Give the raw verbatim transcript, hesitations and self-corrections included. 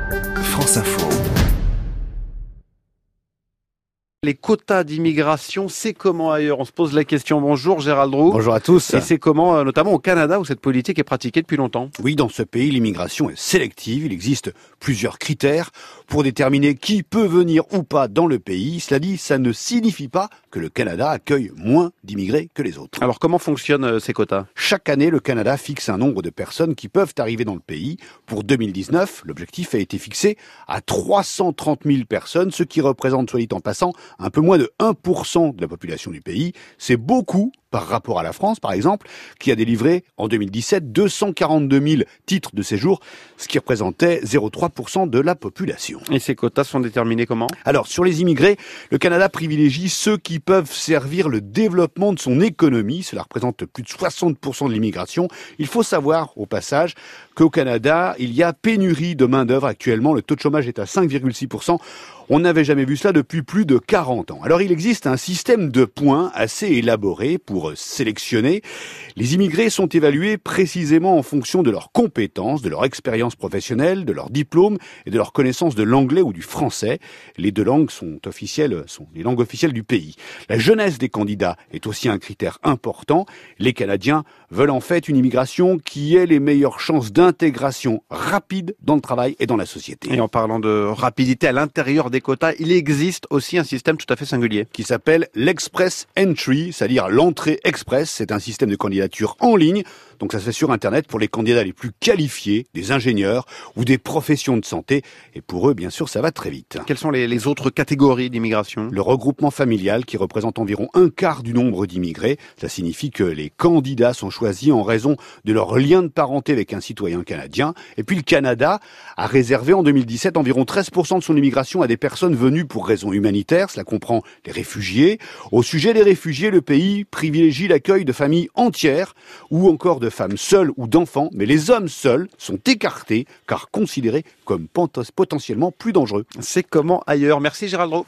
France Info. Les quotas d'immigration, c'est comment ailleurs? On se pose la question. Bonjour Gérald Roux. Bonjour à tous. Et c'est comment, euh, notamment au Canada, où cette politique est pratiquée depuis longtemps? Oui, dans ce pays, l'immigration est sélective. Il existe plusieurs critères pour déterminer qui peut venir ou pas dans le pays. Cela dit, ça ne signifie pas que le Canada accueille moins d'immigrés que les autres. Alors comment fonctionnent euh, ces quotas? Chaque année, le Canada fixe un nombre de personnes qui peuvent arriver dans le pays. Pour deux mille dix-neuf, l'objectif a été fixé à trois cent trente mille personnes, ce qui représente, soit dit en passant, un peu moins de un pour cent de la population du pays. C'est beaucoup par rapport à la France, par exemple, qui a délivré en deux mille dix-sept deux cent quarante-deux mille titres de séjour, ce qui représentait zéro virgule trois pour cent de la population. Et ces quotas sont déterminés comment? Alors, sur les immigrés, le Canada privilégie ceux qui peuvent servir le développement de son économie. Cela représente plus de soixante pour cent de l'immigration. Il faut savoir, au passage, qu'au Canada, il y a pénurie de main-d'œuvre actuellement. Le taux de chômage est à cinq virgule six pour cent. On n'avait jamais vu cela depuis plus de quarante ans. Alors, il existe un système de points assez élaboré pour sélectionner. Les immigrés sont évalués précisément en fonction de leurs compétences, de leur expérience professionnelle, de leur diplôme et de leur connaissance de l'anglais ou du français. Les deux langues sont officielles, sont les langues officielles du pays. La jeunesse des candidats est aussi un critère important. Les Canadiens veulent en fait une immigration qui ait les meilleures chances d'intégration rapide dans le travail et dans la société. Et en parlant de rapidité à l'intérieur des quotas, il existe aussi un système tout à fait singulier qui s'appelle l'Express Entry, c'est-à-dire l'entrée express. C'est un système de candidature en ligne, donc ça se fait sur Internet pour les candidats les plus qualifiés, des ingénieurs ou des professions de santé. Et pour eux, bien sûr, ça va très vite. Quelles sont les, les autres catégories d'immigration? Le regroupement familial, qui représente environ un quart du nombre d'immigrés. Ça signifie que les candidats sont choisis en raison de leur lien de parenté avec un citoyen canadien. Et puis le Canada a réservé en deux mille dix-sept environ treize pour cent de son immigration à des personnes venues pour raisons humanitaires. Cela comprend les réfugiés. Au sujet des réfugiés, le pays privilégie l'accueil de familles entières ou encore de femmes seules ou d'enfants. Mais les hommes seuls sont écartés car considérés comme potentiellement plus dangereux. C'est comment ailleurs? Merci Gérald Roux.